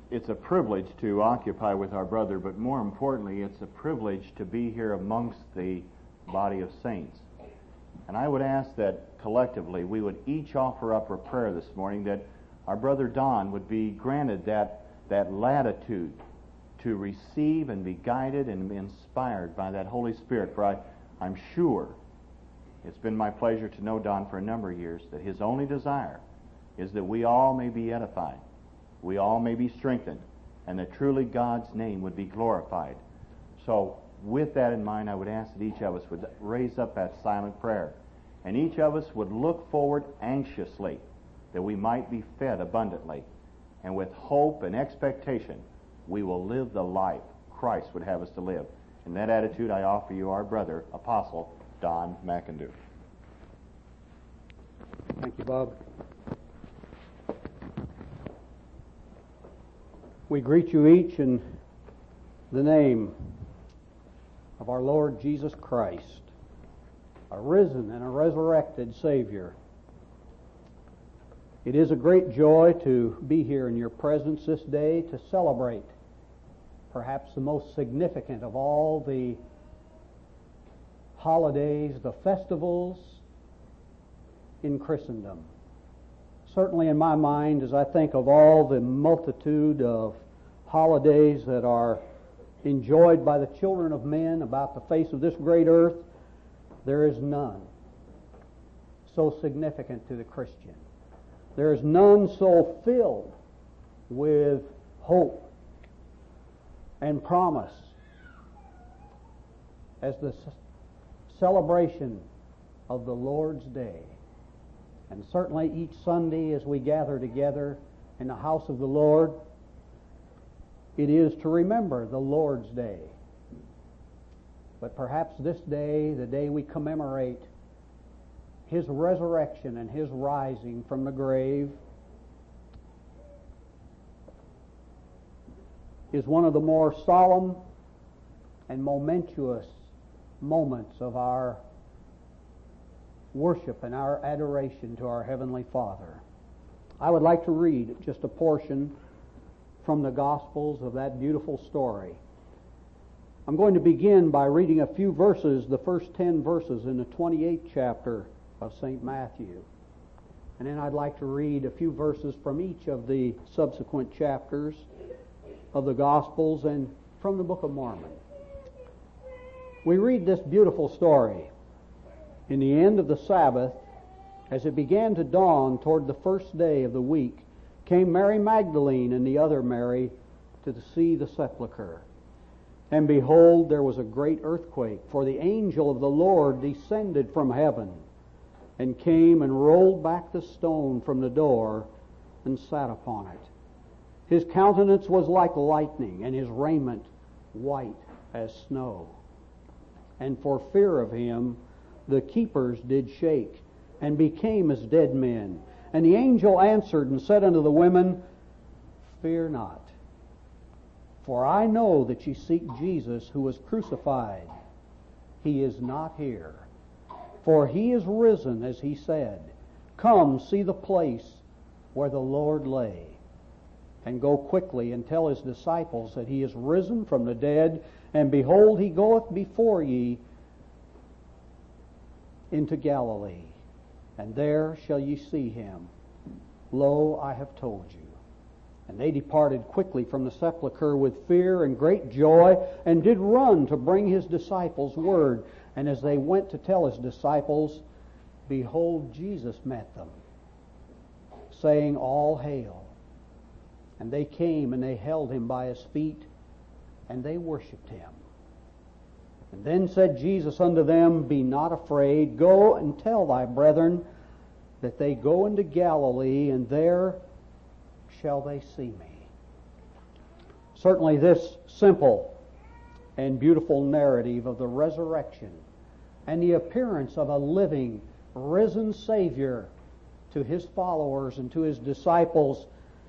it's a privilege to occupy with our brother, but more importantly, it's a privilege to be here amongst the body of saints. And I would ask that collectively we would each offer up a prayer this morning that our brother Don would be granted that latitude to receive and be guided and inspired by that Holy Spirit. For I'm sure, it's been my pleasure to know Don for a number of years, that his only desire is that we all may be edified, we all may be strengthened, and that truly God's name would be glorified. So with that in mind, I would ask that each of us would raise up that silent prayer, and each of us would look forward anxiously that we might be fed abundantly, and with hope and expectation we will live the life Christ would have us to live. In that attitude, I offer you our brother, Apostle Don McIndoe. Thank you, Bob. We greet you each in the name of our Lord Jesus Christ, a risen and a resurrected Savior. It is a great joy to be here in your presence this day to celebrate perhaps the most significant of all the holidays, the festivals in Christendom. Certainly in my mind, as I think of all the multitude of holidays that are enjoyed by the children of men about the face of this great earth, there is none so significant to the Christian. There is none so filled with hope and promise as the celebration of the Lord's Day. And certainly each Sunday as we gather together in the house of the Lord, it is to remember the Lord's Day. But perhaps this day, the day we commemorate His resurrection and His rising from the grave, is one of the more solemn and momentous moments of our worship and our adoration to our Heavenly Father. I would like to read just a portion from the Gospels of that beautiful story. I'm going to begin by reading a few verses, the first 10 verses in the 28th chapter of St. Matthew. And then I'd like to read a few verses from each of the subsequent chapters of the Gospels and from the Book of Mormon. We read this beautiful story. In the end of the Sabbath, as it began to dawn toward the first day of the week, came Mary Magdalene and the other Mary to see the sepulchre. And behold, there was a great earthquake, for the angel of the Lord descended from heaven and came and rolled back the stone from the door and sat upon it. His countenance was like lightning, and his raiment white as snow. And for fear of him, the keepers did shake, and became as dead men. And the angel answered and said unto the women, Fear not, for I know that ye seek Jesus who was crucified. He is not here, for he is risen, as he said. Come, see the place where the Lord lay, and go quickly and tell his disciples that he is risen from the dead, and behold, he goeth before ye into Galilee, and there shall ye see him. Lo, I have told you. And they departed quickly from the sepulchre with fear and great joy, and did run to bring his disciples word. And as they went to tell his disciples, behold, Jesus met them, saying, All hail. And they came and they held him by his feet, and they worshipped him. And then said Jesus unto them, Be not afraid, go and tell thy brethren that they go into Galilee, and there shall they see me. Certainly this simple and beautiful narrative of the resurrection and the appearance of a living, risen Savior to his followers and to his disciples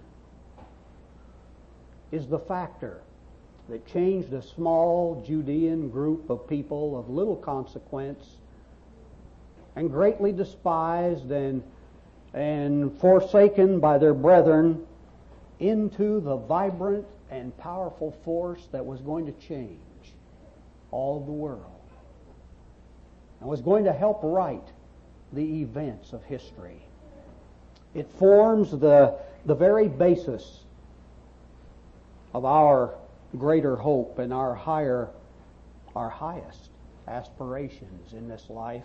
is the factor that changed a small Judean group of people of little consequence and greatly despised and forsaken by their brethren into the vibrant and powerful force that was going to change all of the world and was going to help write the events of history. It forms the very basis of our greater hope and our highest aspirations in this life.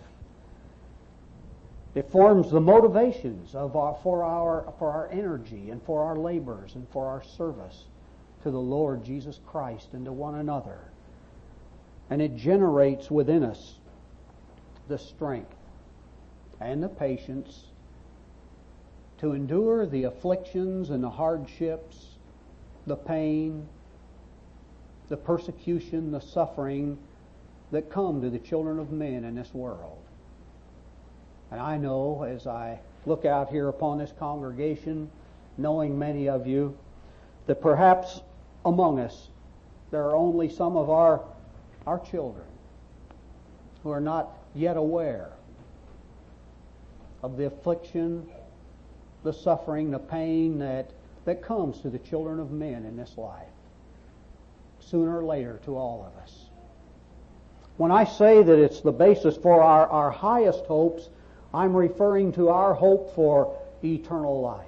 It forms the motivations for our energy and for our labors and for our service to the Lord Jesus Christ and to one another. And it generates within us the strength and the patience to endure the afflictions and the hardships, the pain, the persecution, the suffering that come to the children of men in this world. And I know as I look out here upon this congregation, knowing many of you, that perhaps among us there are only some of our children who are not yet aware of the affliction, the suffering, the pain that comes to the children of men in this life, sooner or later to all of us. When I say that it's the basis for our highest hopes, I'm referring to our hope for eternal life.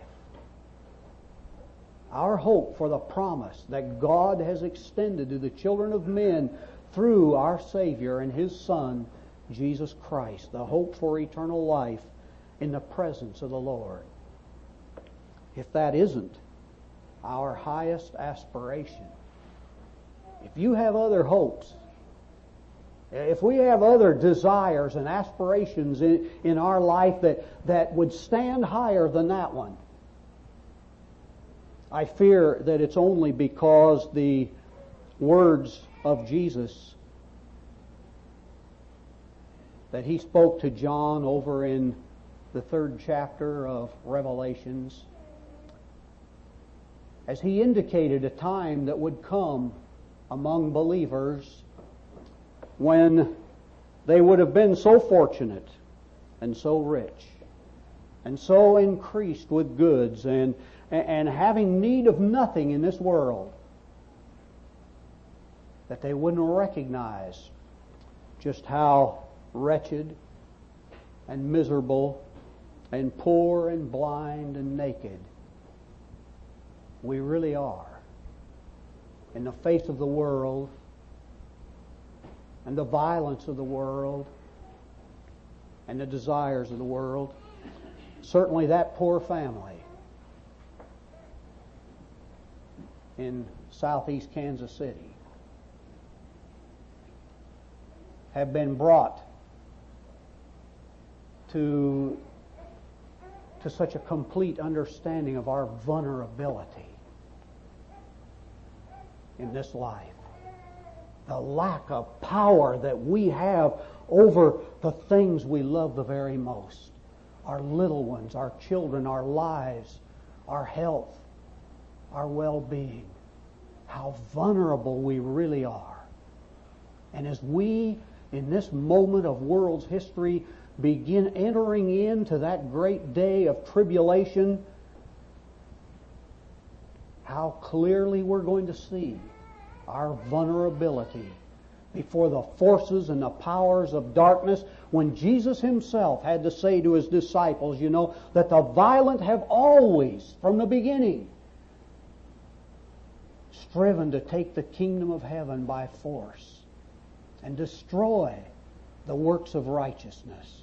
Our hope for the promise that God has extended to the children of men through our Savior and His Son, Jesus Christ. The hope for eternal life in the presence of the Lord. If that isn't our highest aspiration, if you have other hopes, if we have other desires and aspirations in our life that would stand higher than that one, I fear that it's only because the words of Jesus that He spoke to John over in the 3rd chapter of Revelations, as He indicated a time that would come among believers when they would have been so fortunate and so rich and so increased with goods and having need of nothing in this world, that they wouldn't recognize just how wretched and miserable and poor and blind and naked we really are in the face of the world and the violence of the world and the desires of the world. Certainly that poor family in southeast Kansas City have been brought to such a complete understanding of our vulnerability in this life. The lack of power that we have over the things we love the very most. Our little ones, our children, our lives, our health, our well-being. How vulnerable we really are. And as we, in this moment of world's history, begin entering into that great day of tribulation, how clearly we're going to see our vulnerability before the forces and the powers of darkness, when Jesus Himself had to say to His disciples, you know, that the violent have always, from the beginning, striven to take the kingdom of heaven by force and destroy the works of righteousness.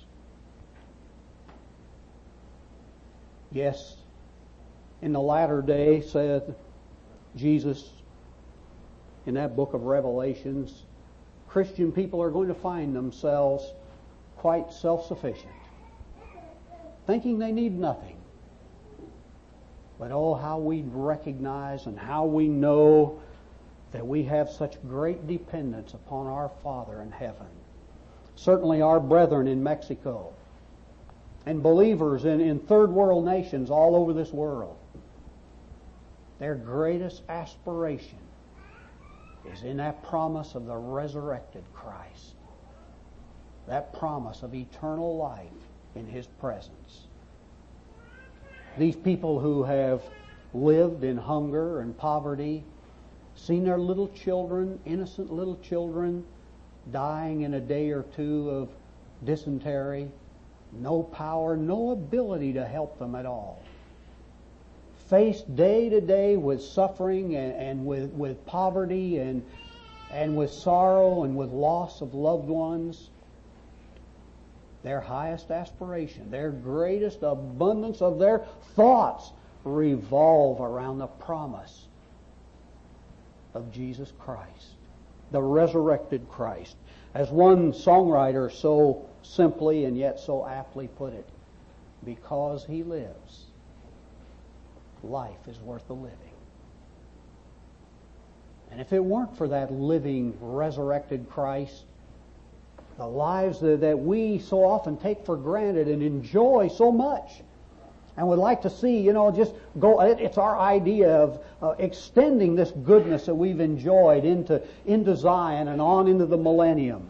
Yes, in the latter day, said Jesus in that book of Revelations, Christian people are going to find themselves quite self-sufficient, thinking they need nothing. But oh, how we recognize and how we know that we have such great dependence upon our Father in heaven. Certainly our brethren in Mexico and believers in third world nations all over this world, their greatest aspiration is in that promise of the resurrected Christ. That promise of eternal life in His presence. These people who have lived in hunger and poverty, seen their little children, innocent little children, dying in a day or two of dysentery, no power, no ability to help them at all. Faced day to day with suffering and with poverty and with sorrow and with loss of loved ones. Their highest aspiration, their greatest abundance of their thoughts revolve around the promise of Jesus Christ, the resurrected Christ. As one songwriter so simply and yet so aptly put it, because He lives, life is worth the living. And if it weren't for that living, resurrected Christ, the lives that we so often take for granted and enjoy so much and would like to see, just go, it's our idea of extending this goodness that we've enjoyed into Zion and on into the millennium.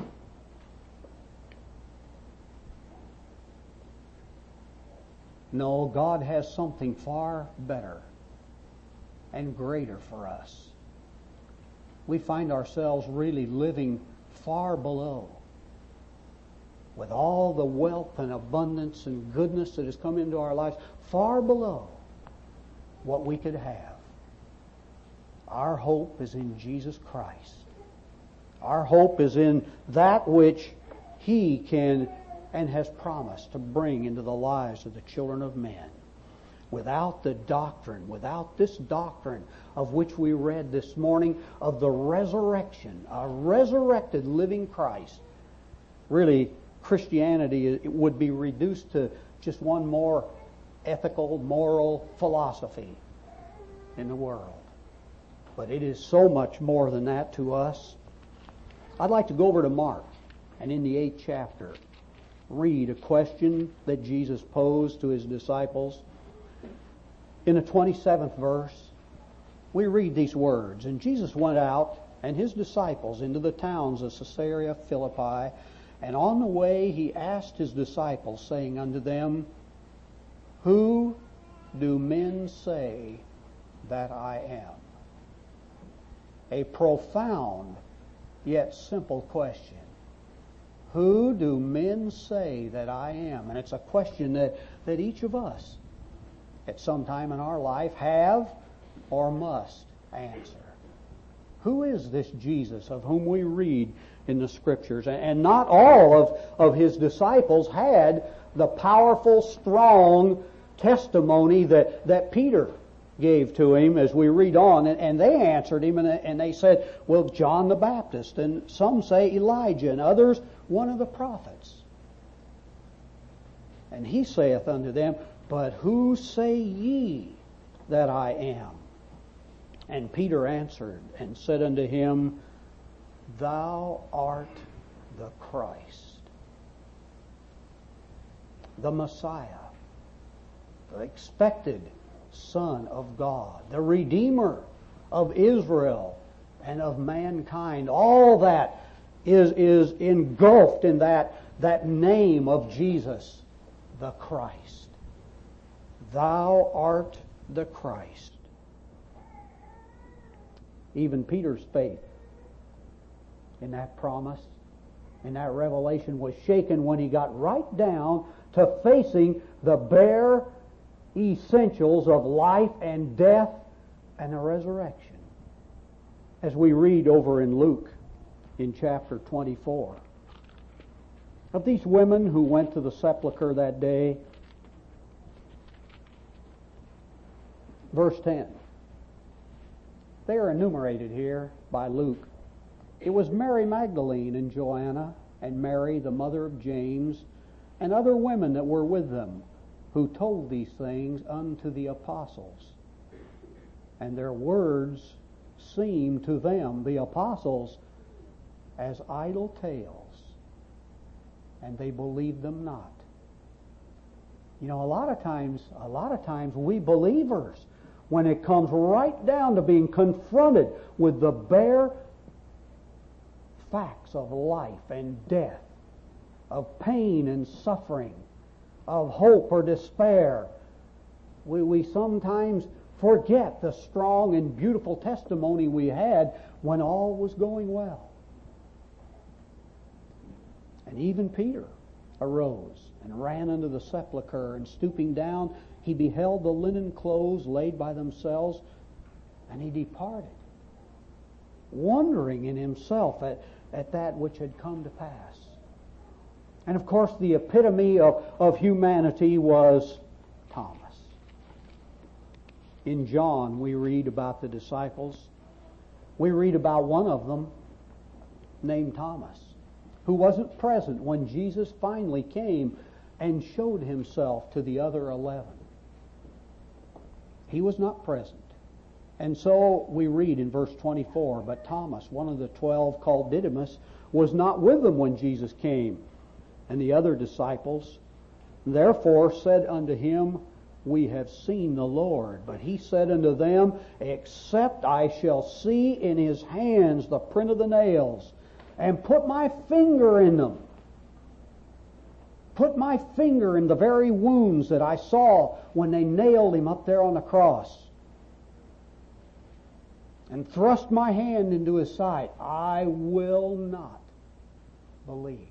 No, God has something far better and greater for us. We find ourselves really living far below, with all the wealth and abundance and goodness that has come into our lives, far below what we could have. Our hope is in Jesus Christ. Our hope is in that which He can and has promised to bring into the lives of the children of men. Without the doctrine, without this doctrine of which we read this morning, of the resurrection, a resurrected living Christ, really Christianity would be reduced to just one more ethical, moral philosophy in the world. But it is so much more than that to us. I'd like to go over to Mark, and in the 8th chapter, read a question that Jesus posed to His disciples. In the 27th verse, we read these words, "And Jesus went out and His disciples into the towns of Caesarea Philippi, and on the way He asked His disciples, saying unto them, Who do men say that I am?" A profound yet simple question. Who do men say that I am? And it's a question that each of us at some time in our life have or must answer. Who is this Jesus of whom we read in the Scriptures? And not all of His disciples had the powerful, strong testimony that Peter gave to him as we read on. And they answered him and they said, well, John the Baptist, and some say Elijah, and others one of the prophets. And He saith unto them, But who say ye that I am? And Peter answered and said unto him, Thou art the Christ, the Messiah, the expected Son of God, the Redeemer of Israel and of mankind. All that is engulfed in that name of Jesus, the Christ. Thou art the Christ. Even Peter's faith in that promise, in that revelation, was shaken when he got right down to facing the bare essentials of life and death and the resurrection. As we read over in Luke in chapter 24. Of these women who went to the sepulchre that day, verse 10. They are enumerated here by Luke. It was Mary Magdalene and Joanna and Mary, the mother of James, and other women that were with them, who told these things unto the apostles. And their words seemed to them, the apostles, as idle tales, and they believed them not. You know, a lot of times we believers, when it comes right down to being confronted with the bare facts of life and death, of pain and suffering, of hope or despair, we sometimes forget the strong and beautiful testimony we had when all was going well. And even Peter arose and ran unto the sepulchre, and stooping down, he beheld the linen clothes laid by themselves, and he departed, wondering in himself at that which had come to pass. And of course, the epitome of humanity was Thomas. In John, we read about the disciples. We read about one of them named Thomas, who wasn't present when Jesus finally came and showed himself to the other 11. He was not present. And so we read in verse 24, but Thomas, one of the 12 called Didymus, was not with them when Jesus came. And the other disciples therefore said unto him, we have seen the Lord. But he said unto them, except I shall see in his hands the print of the nails, and put my finger in them, put my finger in the very wounds that I saw when they nailed him up there on the cross, and thrust my hand into his side, I will not believe.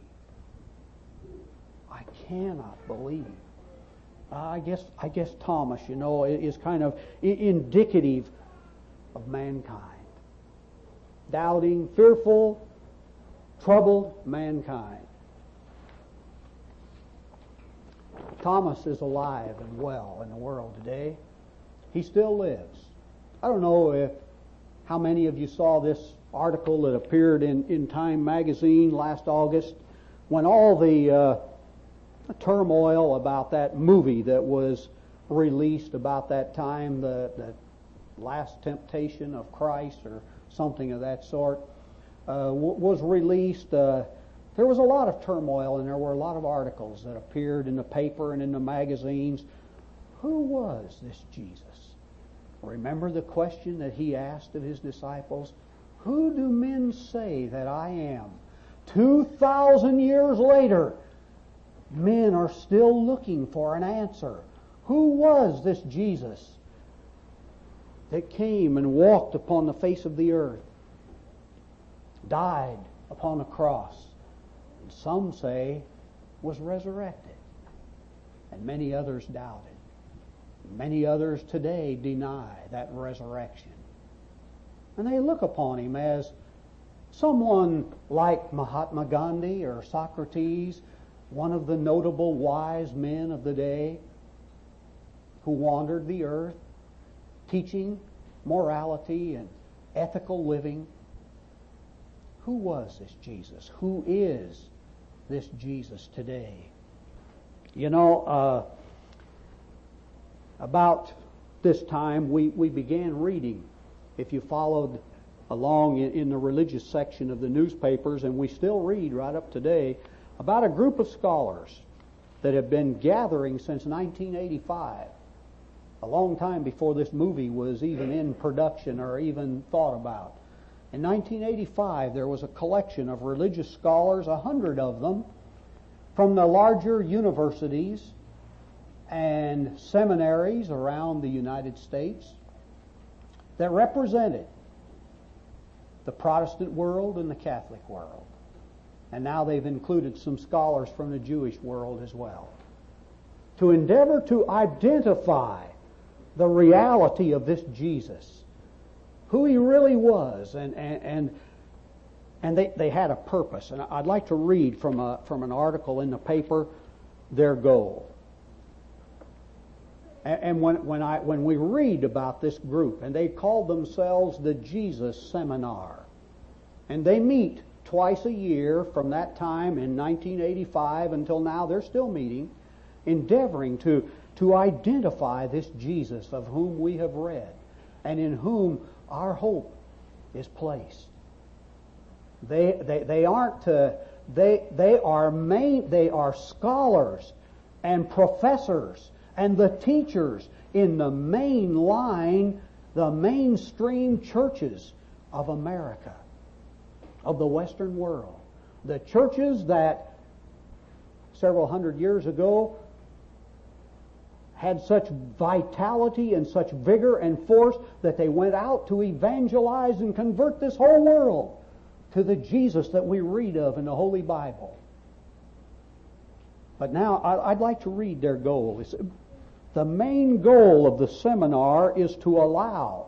I cannot believe. I guess Thomas, is kind of indicative of mankind. Doubting, fearful, troubled mankind. Thomas is alive and well in the world today. He still lives. I don't know how many of you saw this article that appeared in Time magazine last August, when all the turmoil about that movie that was released about that time, the Last Temptation of Christ or something of that sort, was released. There was a lot of turmoil, and there were a lot of articles that appeared in the paper and in the magazines. Who was this Jesus? Remember the question that he asked of his disciples? Who do men say that I am? 2,000 years later, men are still looking for an answer. Who was this Jesus that came and walked upon the face of the earth, died upon a cross, and some say was resurrected, and many others doubted. Many others today deny that resurrection. And they look upon him as someone like Mahatma Gandhi or Socrates, one of the notable wise men of the day who wandered the earth teaching morality and ethical living. Who was this Jesus? Who is this Jesus today? About this time we began reading, if you followed along in the religious section of the newspapers, and we still read right up today, about a group of scholars that have been gathering since 1985, a long time before this movie was even in production or even thought about. In 1985, there was a collection of religious scholars, 100 of them, from the larger universities and seminaries around the United States that represented the Protestant world and the Catholic world. And now they've included some scholars from the Jewish world as well, to endeavor to identify the reality of this Jesus, who he really was, and they had a purpose. And I'd like to read from an article in the paper their goal. And when we read about this group, and they called themselves the Jesus Seminar, and they meet twice a year from that time in 1985 until now, they're still meeting, endeavoring to identify this Jesus of whom we have read and in whom our hope is placed. They are scholars and professors and the teachers in the mainstream churches of America, of the Western world. The churches that several hundred years ago had such vitality and such vigor and force that they went out to evangelize and convert this whole world to the Jesus that we read of in the Holy Bible. But now I'd like to read their goal. The main goal of the seminar is to allow,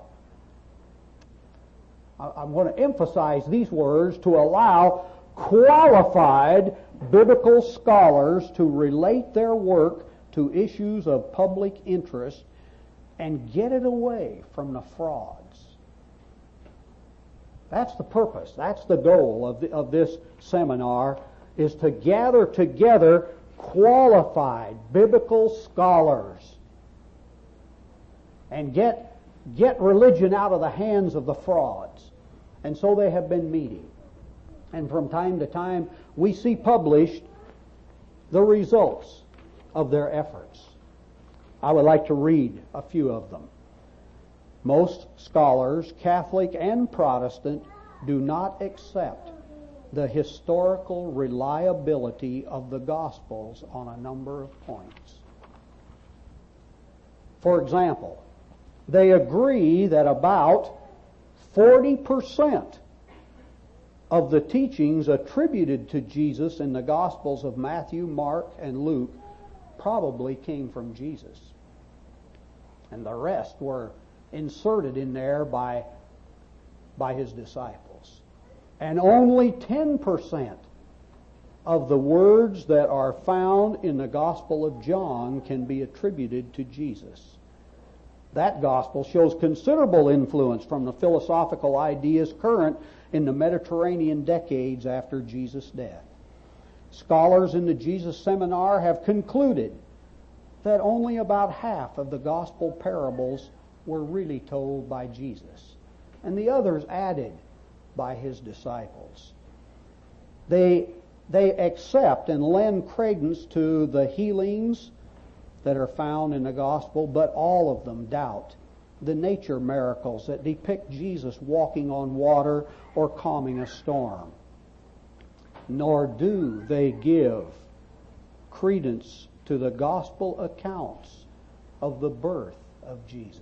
I want to emphasize these words, to allow qualified biblical scholars to relate their work to issues of public interest and get it away from the frauds. That's the purpose. That's the goal of this seminar, is to gather together qualified biblical scholars and get religion out of the hands of the frauds. And so they have been meeting. And from time to time, we see published the results of their efforts. I would like to read a few of them. Most scholars, Catholic and Protestant, do not accept the historical reliability of the Gospels on a number of points. For example, they agree that about 40% of the teachings attributed to Jesus in the Gospels of Matthew, Mark, and Luke probably came from Jesus. And the rest were inserted in there by his disciples. And only 10% of the words that are found in the Gospel of John can be attributed to Jesus. That Gospel shows considerable influence from the philosophical ideas current in the Mediterranean decades after Jesus' death. Scholars in the Jesus Seminar have concluded that only about half of the Gospel parables were really told by Jesus, and the others added by his disciples. They accept and lend credence to the healings that are found in the Gospel, but all of them doubt the nature miracles that depict Jesus walking on water or calming a storm. Nor do they give credence to the Gospel accounts of the birth of Jesus.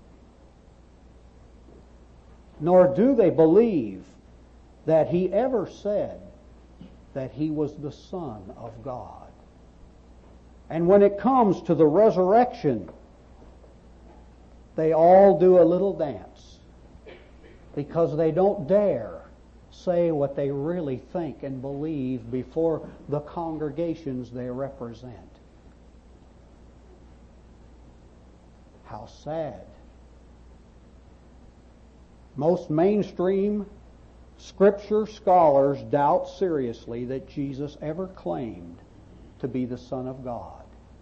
Nor do they believe that he ever said that he was the Son of God. And when it comes to the resurrection, they all do a little dance because they don't dare say what they really think and believe before the congregations they represent. How sad. Most mainstream Scripture scholars doubt seriously that Jesus ever claimed to be the Son of God.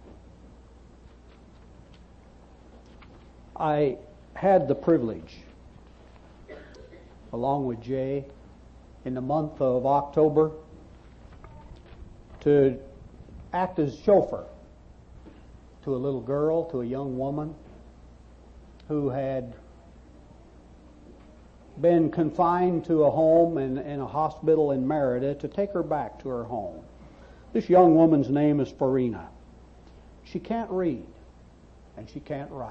I had the privilege, along with Jay, in the month of October, to act as chauffeur to a little girl, to a young woman who had been confined to a home in a hospital in Merida, to take her back to her home. This young woman's name is Farina. She can't read and she can't write.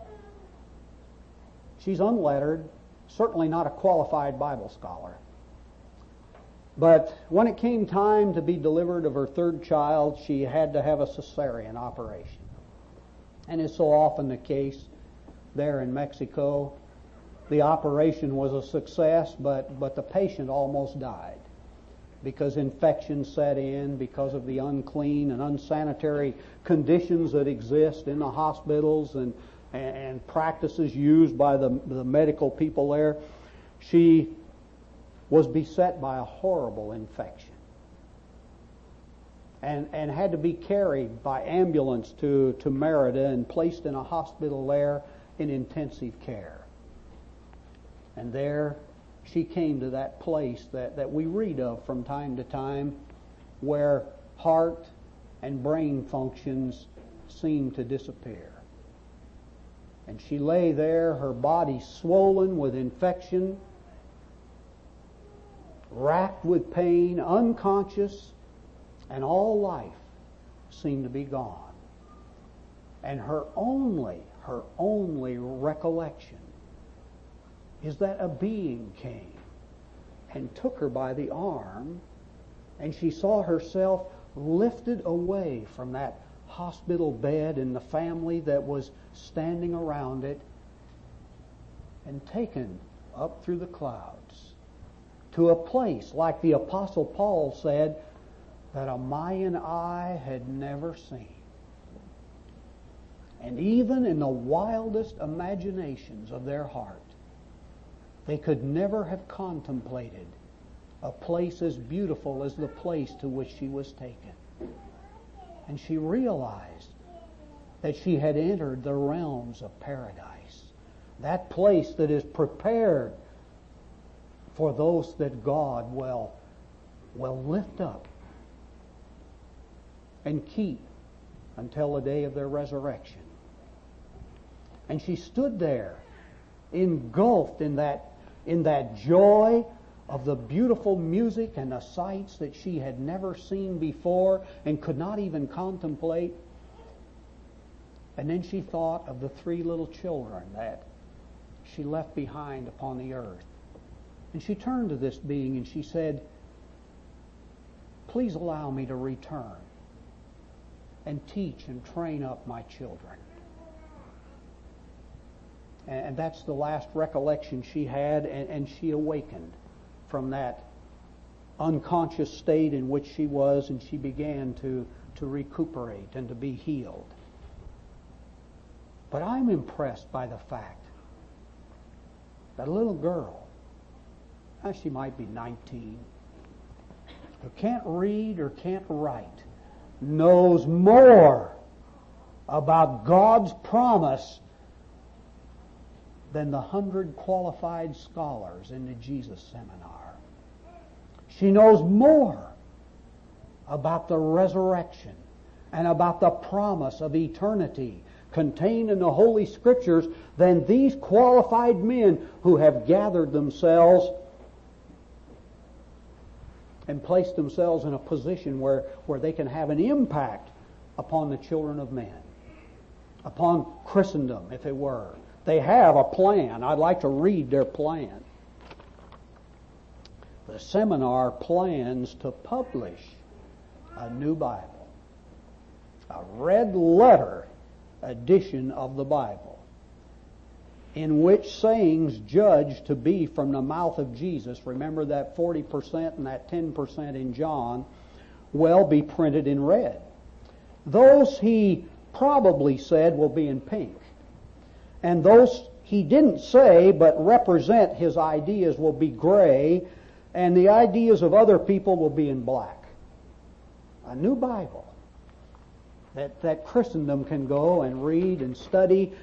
She's unlettered, certainly not a qualified Bible scholar. But when it came time to be delivered of her third child, she had to have a cesarean operation. And it's so often the case there in Mexico. The operation was a success, but the patient almost died because infection set in, because of the unclean and unsanitary conditions that exist in the hospitals and practices used by the medical people there. She was beset by a horrible infection and had to be carried by ambulance to Merida and placed in a hospital there in intensive care. And there she came to that place that we read of from time to time, where heart and brain functions seemed to disappear. And she lay there, her body swollen with infection, racked with pain, unconscious, and all life seemed to be gone. And her only recollection is that a being came and took her by the arm, and she saw herself lifted away from that hospital bed and the family that was standing around it, and taken up through the clouds to a place, like the Apostle Paul said, that a Mayan eye had never seen. And even in the wildest imaginations of their heart, they could never have contemplated a place as beautiful as the place to which she was taken. And she realized that she had entered the realms of paradise, that place that is prepared for those that God will lift up and keep until the day of their resurrection. And she stood there, engulfed in that joy of the beautiful music and the sights that she had never seen before and could not even contemplate. And then she thought of the 3 little children that she left behind upon the earth. And she turned to this being and she said, "Please allow me to return and teach and train up my children." And that's the last recollection she had, and she awakened from that unconscious state in which she was, and she began to recuperate and to be healed. But I'm impressed by the fact that a little girl, she might be 19, who can't read or can't write, knows more about God's promise than the 100 qualified scholars in the Jesus Seminar. She knows more about the resurrection and about the promise of eternity contained in the Holy Scriptures than these qualified men who have gathered themselves and placed themselves in a position where they can have an impact upon the children of men, upon Christendom, if it were. They have a plan. I'd like to read their plan. The seminar plans to publish a new Bible, a red letter edition of the Bible, in which sayings judged to be from the mouth of Jesus, remember that 40% and that 10% in John, will be printed in red. Those he probably said will be in pink. And those he didn't say but represent his ideas will be gray, and the ideas of other people will be in black. A new Bible that Christendom can go and read and study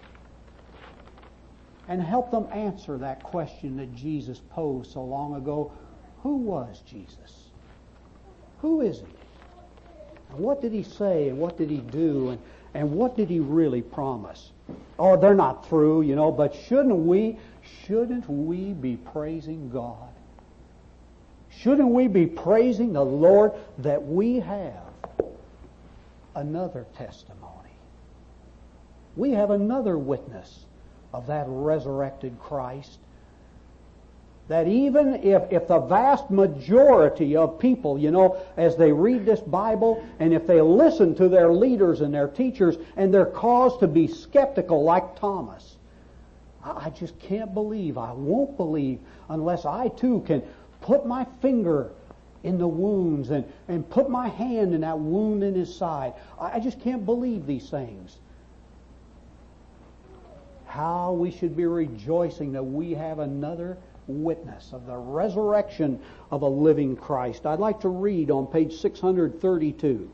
and help them answer that question that Jesus posed so long ago. Who was Jesus? Who is he? And what did he say, and what did he do, and what did he really promise? Oh, they're not through, but shouldn't we be praising God? Shouldn't we be praising the Lord that we have another testimony? We have another witness of that resurrected Christ. That even if the vast majority of people, as they read this Bible, and if they listen to their leaders and their teachers, and they're caused to be skeptical like Thomas, I just can't believe, I won't believe, unless I too can put my finger in the wounds and put my hand in that wound in his side. I just can't believe these things. How we should be rejoicing that we have another witness of the resurrection of a living Christ. I'd like to read on page 632.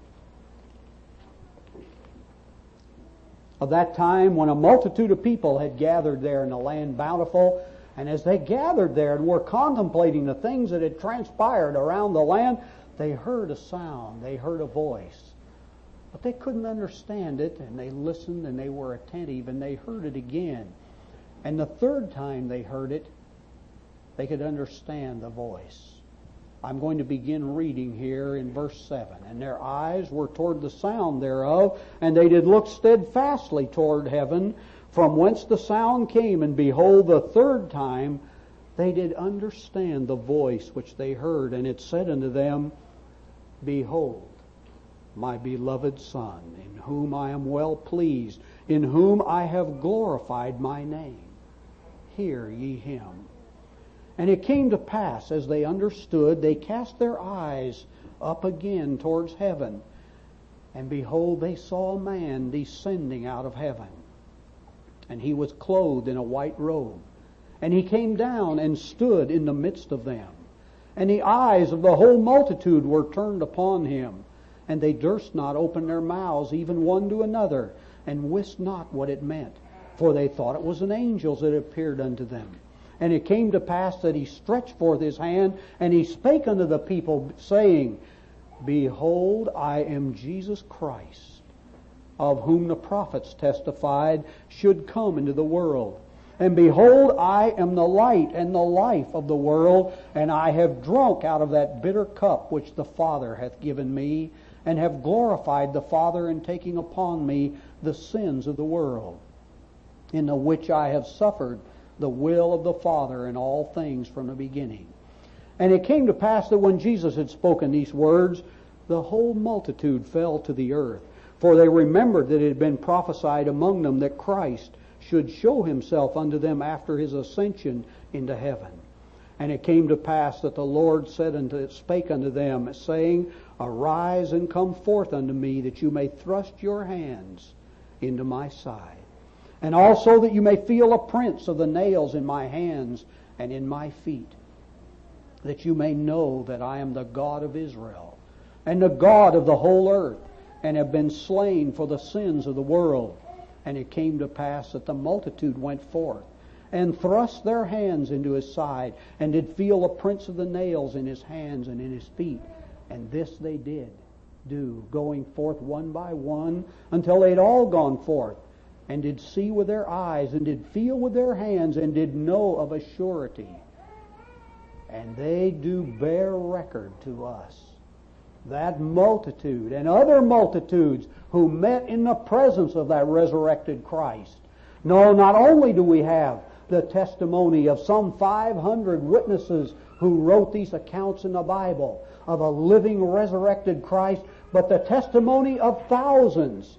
Of that time when a multitude of people had gathered there in the land bountiful, and as they gathered there and were contemplating the things that had transpired around the land, they heard a sound, they heard a voice. But they couldn't understand it, and they listened and they were attentive, and they heard it again. And the third time they heard it, they could understand the voice. I'm going to begin reading here in verse 7. And their eyes were toward the sound thereof, and they did look steadfastly toward heaven, from whence the sound came. And behold, the third time they did understand the voice which they heard. And it said unto them, Behold, my beloved Son, in whom I am well pleased, in whom I have glorified my name. Hear ye him. And it came to pass, as they understood, they cast their eyes up again towards heaven. And behold, they saw a man descending out of heaven. And he was clothed in a white robe. And he came down and stood in the midst of them. And the eyes of the whole multitude were turned upon him. And they durst not open their mouths, even one to another, and wist not what it meant. For they thought it was an angel that appeared unto them. And it came to pass that he stretched forth his hand, and he spake unto the people, saying, Behold, I am Jesus Christ, of whom the prophets testified should come into the world. And behold, I am the light and the life of the world, and I have drunk out of that bitter cup which the Father hath given me, and have glorified the Father in taking upon me the sins of the world, in the which I have suffered the will of the Father in all things from the beginning. And it came to pass that when Jesus had spoken these words, the whole multitude fell to the earth. For they remembered that it had been prophesied among them that Christ should show himself unto them after his ascension into heaven. And it came to pass that the Lord spake unto them, saying, Arise and come forth unto me, that you may thrust your hands into my side. And also that you may feel the prints of the nails in my hands and in my feet, that you may know that I am the God of Israel, and the God of the whole earth, and have been slain for the sins of the world. And it came to pass that the multitude went forth, and thrust their hands into his side, and did feel the prints of the nails in his hands and in his feet. And this they did do, going forth one by one, until they had all gone forth, and did see with their eyes, and did feel with their hands, and did know of a surety. And they do bear record to us, that multitude and other multitudes who met in the presence of that resurrected Christ. No, not only do we have the testimony of some 500 witnesses who wrote these accounts in the Bible of a living resurrected Christ, but the testimony of thousands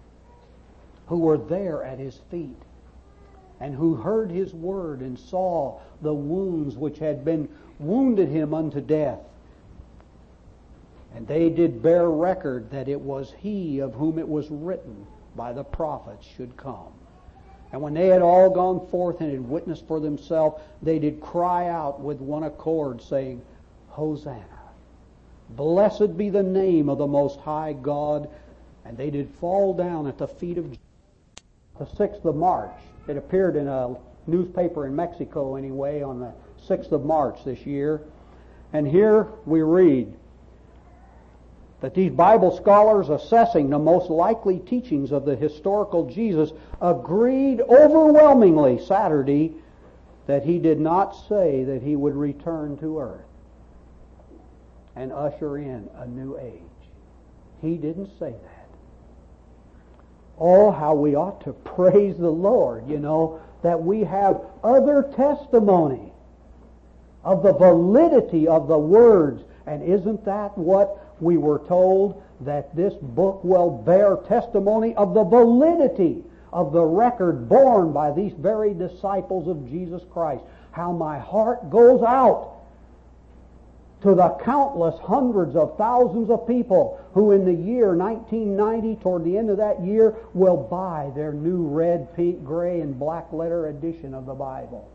who were there at his feet and who heard his word and saw the wounds which had been wounded him unto death. And they did bear record that it was he of whom it was written by the prophets should come. And when they had all gone forth and had witnessed for themselves, they did cry out with one accord, saying, Hosanna! Blessed be the name of the Most High God. And they did fall down at the feet of Jesus. The 6th of March. It appeared in a newspaper in Mexico anyway on the 6th of March this year. And here we read that these Bible scholars assessing the most likely teachings of the historical Jesus agreed overwhelmingly Saturday that he did not say that he would return to earth and usher in a new age. He didn't say that. Oh, how we ought to praise the Lord, that we have other testimony of the validity of the words. And isn't that what we were told? That this book will bear testimony of the validity of the record borne by these very disciples of Jesus Christ. How my heart goes out to the countless hundreds of thousands of people who in the year 1990, toward the end of that year, will buy their new red, pink, gray, and black letter edition of the Bible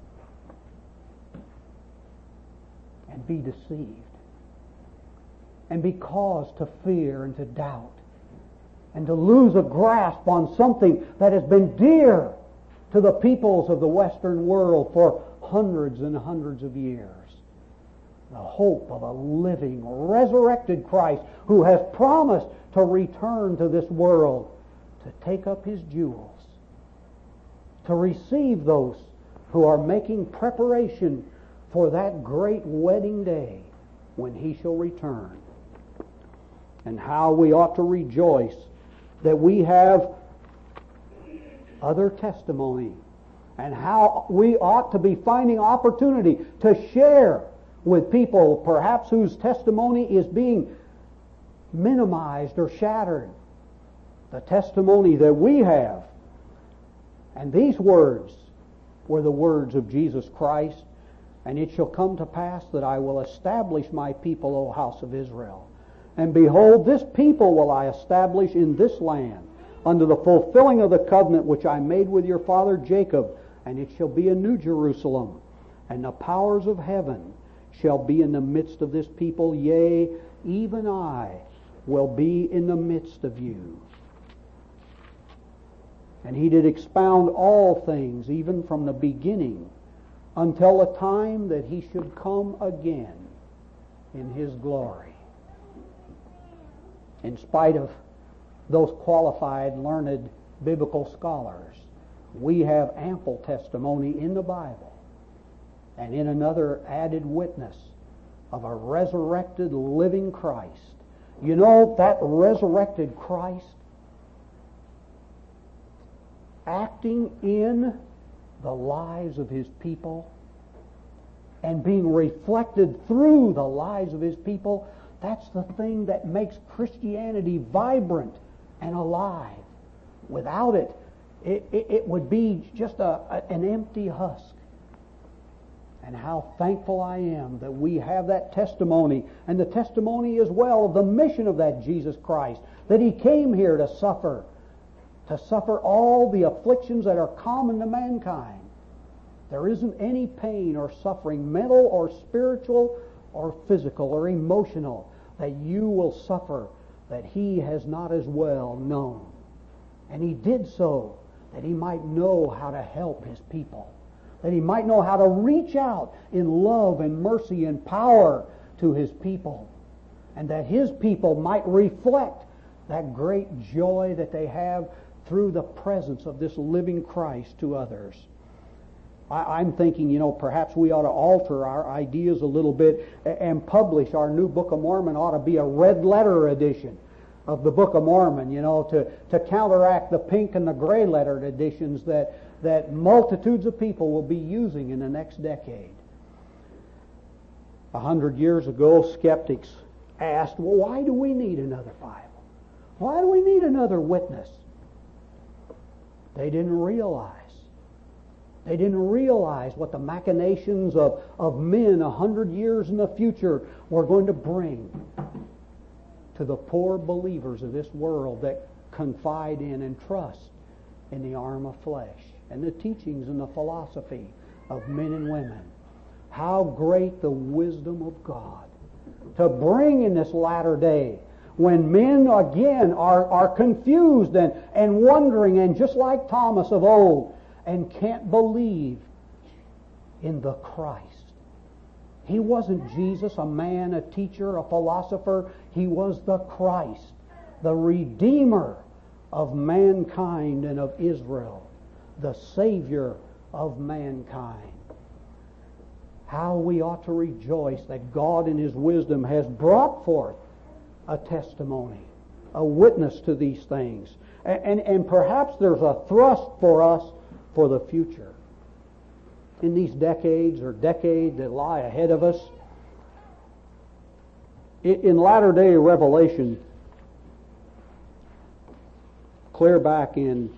and be deceived and be caused to fear and to doubt and to lose a grasp on something that has been dear to the peoples of the Western world for hundreds and hundreds of years. The hope of a living, resurrected Christ who has promised to return to this world to take up his jewels, to receive those who are making preparation for that great wedding day when He shall return. And how we ought to rejoice that we have other testimony, and how we ought to be finding opportunity to share with people perhaps whose testimony is being minimized or shattered. The testimony that we have. And these words were the words of Jesus Christ. And it shall come to pass that I will establish my people, O house of Israel. And behold, this people will I establish in this land, unto the fulfilling of the covenant which I made with your father Jacob. And it shall be a new Jerusalem. And the powers of heaven shall be in the midst of this people. Yea, even I will be in the midst of you. And He did expound all things, even from the beginning, until the time that He should come again in His glory. In spite of those qualified, learned biblical scholars, we have ample testimony in the Bible and in another added witness of a resurrected, living Christ. You know, that resurrected Christ acting in the lives of His people and being reflected through the lives of His people, that's the thing that makes Christianity vibrant and alive. Without it, it would be just an empty husk. And how thankful I am that we have that testimony, and the testimony as well of the mission of that Jesus Christ, that He came here to suffer all the afflictions that are common to mankind. There isn't any pain or suffering, mental or spiritual or physical or emotional, that you will suffer that He has not as well known. And He did so that He might know how to help His people, that He might know how to reach out in love and mercy and power to His people, and that His people might reflect that great joy that they have through the presence of this living Christ to others. I'm thinking, perhaps we ought to alter our ideas a little bit and publish our new Book of Mormon. Ought to be a red letter edition of the Book of Mormon, to counteract the pink and the gray lettered editions that multitudes of people will be using in the next decade. 100 years ago, skeptics asked, well, why do we need another Bible? Why do we need another witness? They didn't realize what the machinations of men 100 years in the future were going to bring to the poor believers of this world that confide in and trust in the arm of flesh and the teachings and the philosophy of men and women. How great the wisdom of God to bring in this latter day, when men again are confused and wondering, and just like Thomas of old, and can't believe in the Christ. He wasn't Jesus, a man, a teacher, a philosopher. He was the Christ, the Redeemer of mankind and of Israel, the Savior of mankind. How we ought to rejoice that God in His wisdom has brought forth a testimony, a witness to these things. And perhaps there's a thrust for us for the future. In these decades that lie ahead of us, in latter-day revelation, clear back in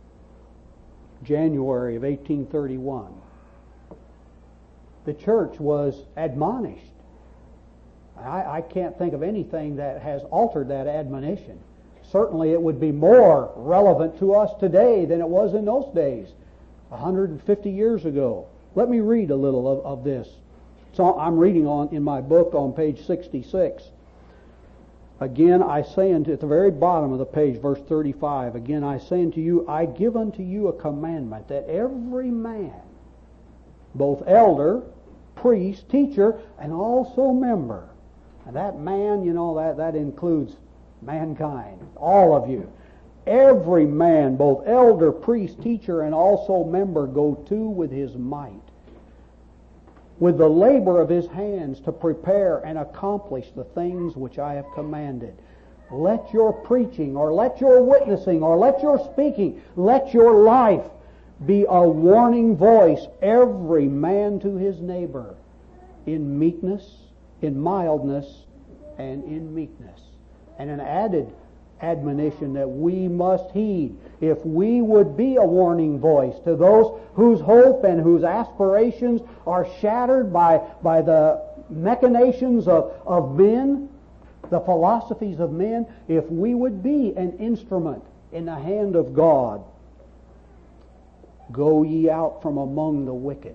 January of 1831, the church was admonished. I can't think of anything that has altered that admonition. Certainly it would be more relevant to us today than it was in those days, 150 years ago. Let me read a little of this. So I'm reading in my book on page 66. Again, I say at the very bottom of the page, verse 35, again I say unto you, I give unto you a commandment, that every man, both elder, priest, teacher, and also member, and that man, that includes mankind, all of you. Every man, both elder, priest, teacher, and also member, go to with his might. with the labor of his hands to prepare and accomplish the things which I have commanded. Let your preaching, or let your witnessing, or let your speaking, let your life be a warning voice, every man to his neighbor, in meekness, in mildness, and in meekness. And an added admonition that we must heed if we would be a warning voice to those whose hope and whose aspirations are shattered by the machinations of men, the philosophies of men. If we would be an instrument in the hand of God, go ye out from among the wicked.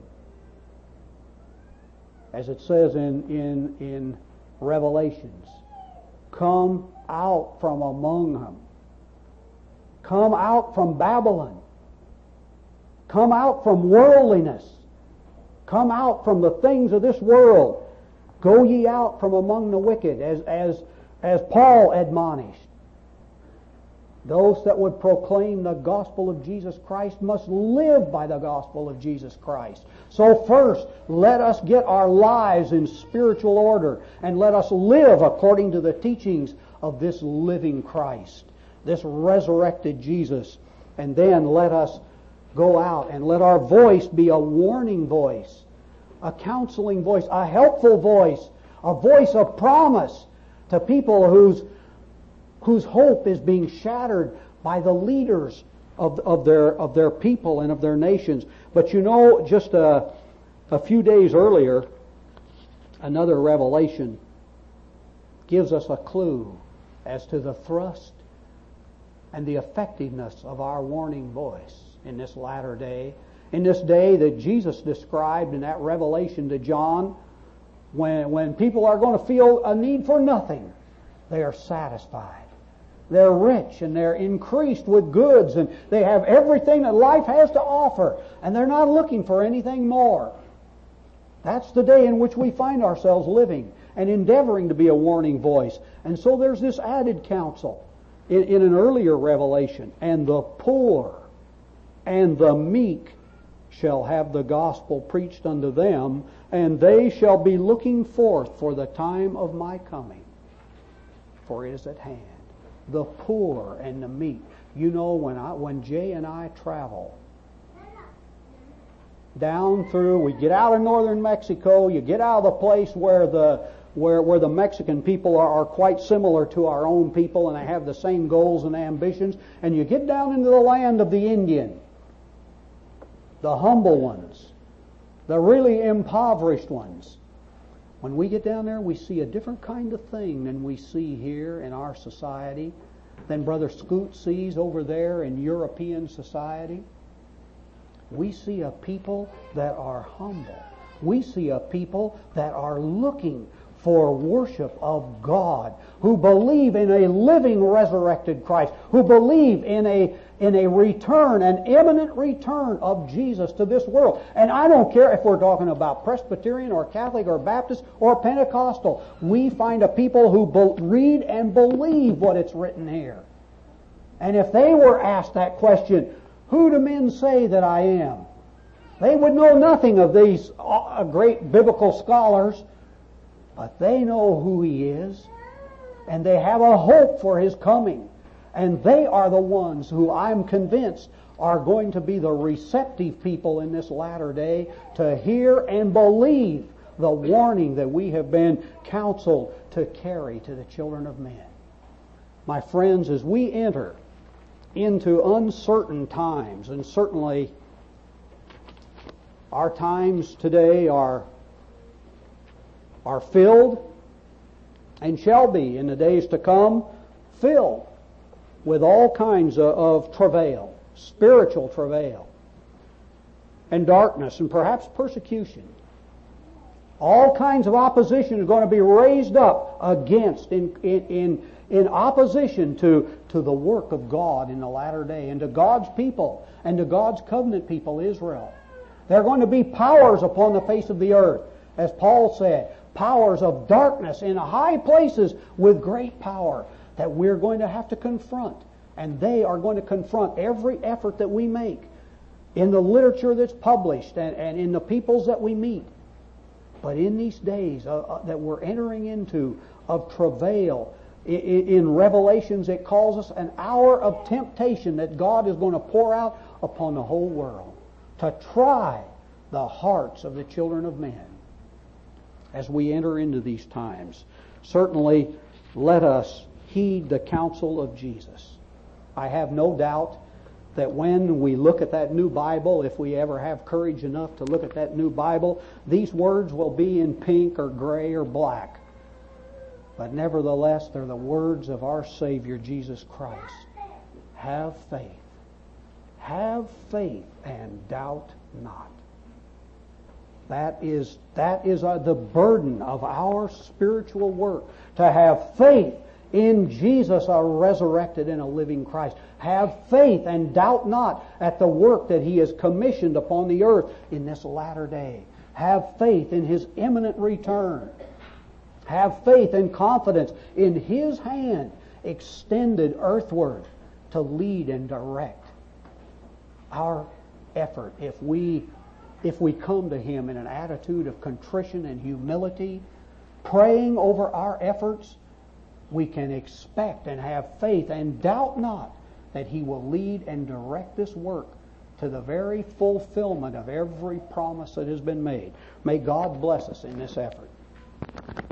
As it says in Revelations, come out from among them. Come out from Babylon. Come out from worldliness. Come out from the things of this world. Go ye out from among the wicked, as Paul admonished. Those that would proclaim the gospel of Jesus Christ must live by the gospel of Jesus Christ. So first, let us get our lives in spiritual order, and let us live according to the teachings of this living Christ, this resurrected Jesus. And then let us go out and let our voice be a warning voice, a counseling voice, a helpful voice, a voice of promise to people whose hope is being shattered by the leaders of their people and of their nations. But you know, just a few days earlier, another revelation gives us a clue as to the thrust and the effectiveness of our warning voice in this latter day. In this day that Jesus described in that revelation to John, when people are going to feel a need for nothing, they are satisfied. They're rich and they're increased with goods, and they have everything that life has to offer, and they're not looking for anything more. That's the day in which we find ourselves living and endeavoring to be a warning voice. And so there's this added counsel in an earlier revelation. And the poor and the meek shall have the gospel preached unto them, and they shall be looking forth for the time of my coming, for it is at hand. The poor and the meek. You know, when Jay and I travel down through, we get out of northern Mexico, you get out of the place where the Mexican people are quite similar to our own people, and they have the same goals and ambitions, and you get down into the land of the Indian, the humble ones, the really impoverished ones. When we get down there, we see a different kind of thing than we see here in our society, than Brother Scoot sees over there in European society. We see a people that are humble. We see a people that are looking for worship of God, who believe in a living resurrected Christ, who believe in a return, an imminent return of Jesus to this world. And I don't care if we're talking about Presbyterian or Catholic or Baptist or Pentecostal. We find a people who read and believe what it's written here. And if they were asked that question, who do men say that I am? They would know nothing of these great biblical scholars, but they know who He is, and they have a hope for His coming. And they are the ones who I'm convinced are going to be the receptive people in this latter day to hear and believe the warning that we have been counseled to carry to the children of men. My friends, as we enter into uncertain times, and certainly our times today are filled, and shall be in the days to come, filled with all kinds of travail, spiritual travail, and darkness, and perhaps persecution. All kinds of opposition is going to be raised up against, in opposition to the work of God in the latter day, and to God's people, and to God's covenant people, Israel. There are going to be powers upon the face of the earth, as Paul said, powers of darkness in high places with great power that we're going to have to confront. And they are going to confront every effort that we make in the literature that's published and in the peoples that we meet. But in these days that we're entering into of travail, in Revelations it calls us an hour of temptation that God is going to pour out upon the whole world to try the hearts of the children of men as we enter into these times. Certainly, let us heed the counsel of Jesus. I have no doubt that when we look at that new Bible, if we ever have courage enough to look at that new Bible, these words will be in pink or gray or black. But nevertheless, they're the words of our Savior, Jesus Christ. Have faith. Have faith and doubt not. That is the burden of our spiritual work, to have faith in Jesus, a resurrected and a living Christ. Have faith and doubt not at the work that He has commissioned upon the earth in this latter day. Have faith in His imminent return. Have faith and confidence in His hand extended earthward to lead and direct our effort. If we come to Him in an attitude of contrition and humility, praying over our efforts, we can expect and have faith and doubt not that He will lead and direct this work to the very fulfillment of every promise that has been made. May God bless us in this effort.